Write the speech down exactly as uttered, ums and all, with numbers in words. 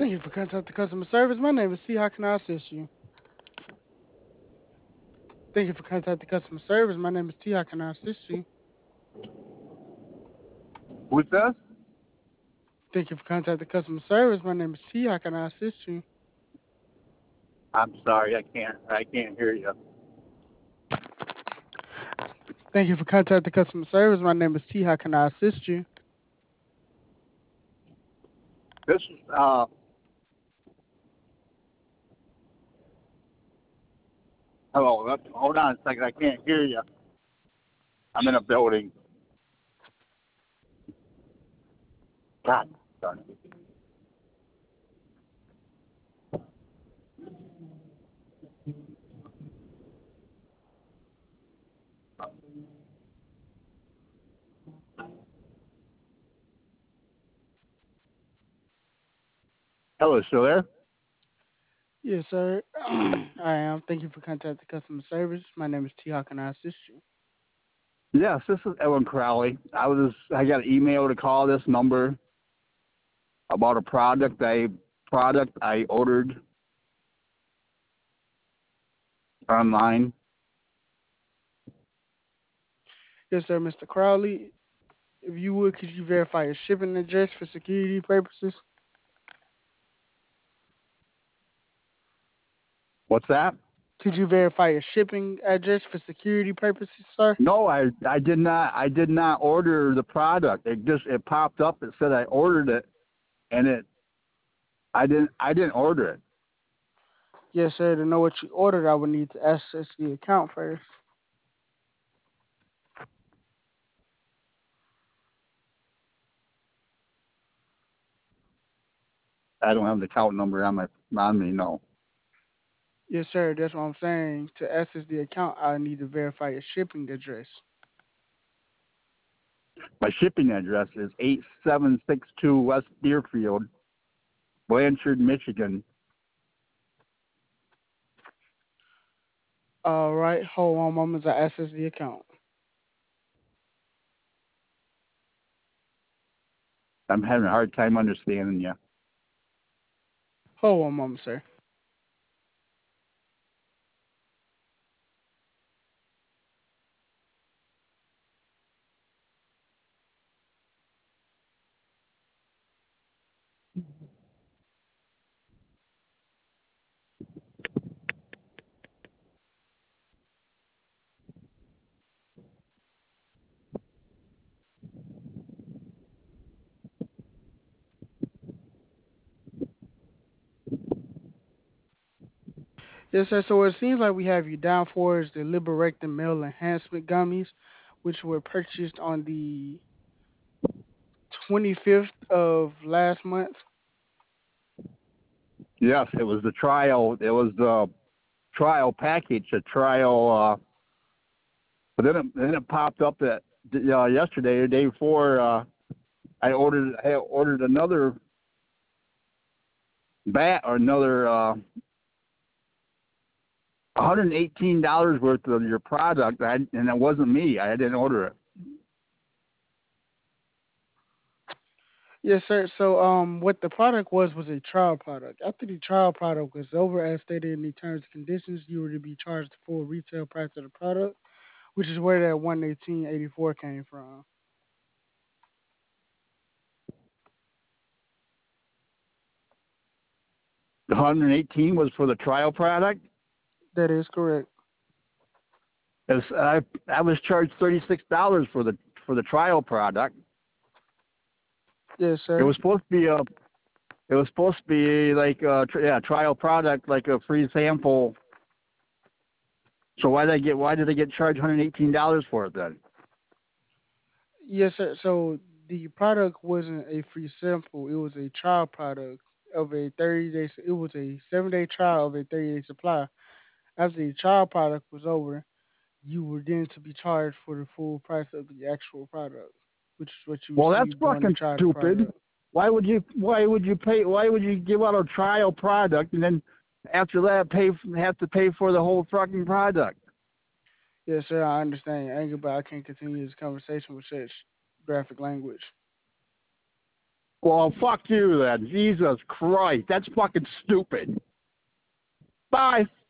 Thank you for contacting customer service. My name is T. How can I assist you? Thank you for contacting customer service. My name is T. How can I assist you? Who's this? Thank you for contacting customer service. My name is T. How can I assist you? I'm sorry, I can't. I can't hear you. Thank you for contacting customer service. My name is T. How can I assist you? This is uh. Hello. let- Hold on a second. I can't hear you. I'm in a building. God. Darn it. Hello, still there? Yes, sir. I am. Thank you for contacting customer service. My name is T. How can I assist you? Yes, this is Ellen Crowley. I was. I got an email to call this number about a product I product I ordered online. Yes, sir, mister Crowley. If you would, could you verify your shipping address for security purposes? What's that? Could you verify your shipping address for security purposes, sir? No, I I did not. I did not order the product. It just it popped up. It said I ordered it, and it I didn't I didn't order it. Yes, sir. To know what you ordered, I would need to access the account first. I don't have the account number on my on me. No, Yes, sir. That's what I'm saying. To access the account, I need to verify your shipping address. my shipping address is eight seven six two West Deerfield, Blanchard, Michigan. All right. Hold on a moment as I access the account. I'm having a hard time understanding you. Hold on a moment, sir. Yes, sir. So what it seems like we have you down for is the Liberectin Male Enhancement Gummies, which were purchased on the twenty-fifth of last month. Yes, it was the trial. It was the trial package, a trial. Uh, but then it, then it popped up that uh, yesterday, the day before, uh, I ordered I ordered another bat or another uh, one hundred eighteen dollars worth of your product, I, and it wasn't me. I didn't order it. Yes, sir. So, um, what the product was was a trial product. After the trial product was over, as stated in the terms and conditions, you were to be charged the full retail price of the product, which is where that one eighteen eighty four came from. The one hundred eighteen was for the trial product. That is correct. It's, I I was charged thirty six dollars for the for the trial product. Yes, It sir. was supposed to be a it was supposed to be like a tr- yeah trial product, like a free sample. So why did I get why did I get charged one hundred eighteen dollars for it then? Yes, sir. So the product wasn't a free sample; it was a trial product of a thirty day. It was a seven day trial of a thirty day supply. After the trial product was over, you were then to be charged for the full price of the actual product, which is what you Well, that's received during the fucking trial stupid. product. Why would you why would you pay why would you give out a trial product and then after that pay have to pay for the whole fucking product? Yes, sir. I understand your anger, but I can't continue this conversation with such graphic language. Well, fuck you then. Jesus Christ. That's fucking stupid. Bye.